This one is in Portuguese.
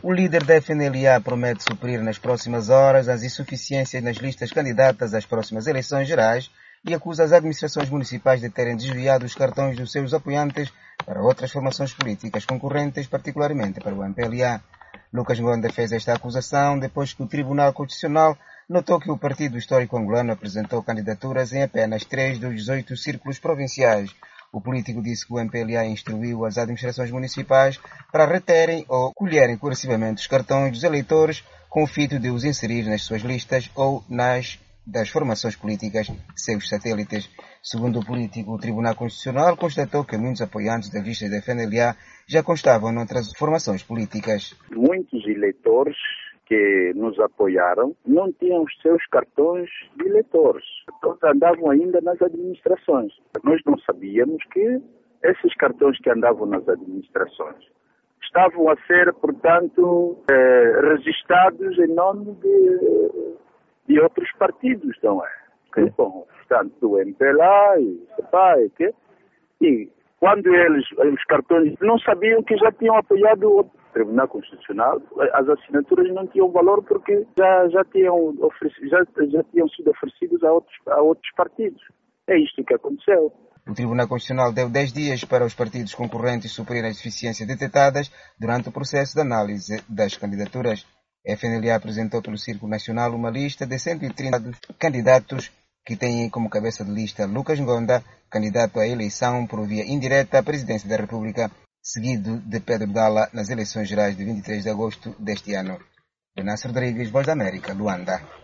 O líder da FNLA promete suprir nas próximas horas as insuficiências nas listas candidatas às próximas eleições gerais e acusa as administrações municipais de terem desviado os cartões dos seus apoiantes para outras formações políticas concorrentes, particularmente para o MPLA. Lucas Ngonda fez esta acusação depois que o Tribunal Constitucional notou que o Partido Histórico Angolano apresentou candidaturas em apenas 3 dos 18 círculos provinciais. O político disse que o MPLA instruiu as administrações municipais para reterem ou colherem coercivamente os cartões dos eleitores com o fito de os inserir nas suas listas ou nas das formações políticas seus satélites. Segundo o político, o Tribunal Constitucional constatou que muitos apoiantes das listas da FNLA já constavam noutras formações políticas. Muitos eleitores que nos apoiaram não tinham os seus cartões de eleitores. Todos andavam ainda nas administrações. Nós não sabíamos que esses cartões que andavam nas administrações estavam a ser, portanto, registrados em nome de outros partidos, não é? Bom, portanto, do MPLA e CEPA, e quando os cartões não sabiam que já tinham apoiado o Tribunal Constitucional, as assinaturas não tinham valor porque já tinham sido oferecidos a outros partidos. É isto que aconteceu. O Tribunal Constitucional deu 10 dias para os partidos concorrentes suprirem as deficiências detectadas durante o processo de análise das candidaturas. A FNLA apresentou pelo Círculo Nacional uma lista de 130 candidatos que têm como cabeça de lista Lucas Ngonda, candidato à eleição por via indireta à presidência da República, seguido de Pedro Dalla nas eleições gerais de 23 de agosto deste ano. Venâncio Rodrigues, Voz da América, Luanda.